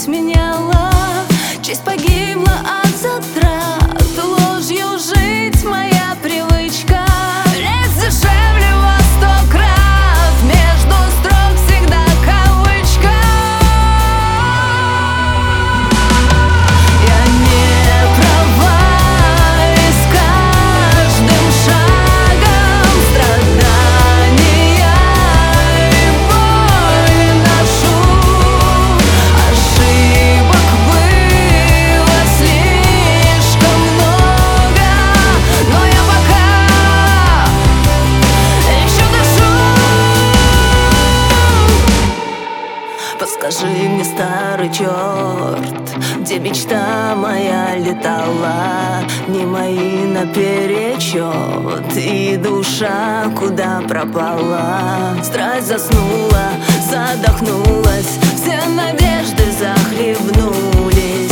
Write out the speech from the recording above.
мать меняла. Честь погибла от затрат, ложью жить моя привычка. Лезть дешевле во 100 крат, между строк всегда кавычка. Я не права, и с каждым шагом страдания и боль ношу. Ошибок было слишком много, но я пока еще дышу. Подскажи мне, старый черт, где мечта моя летала? Не мои наперечет, и душа куда пропала? Страсть заснула, задохнулась, все надежды захлебнулись.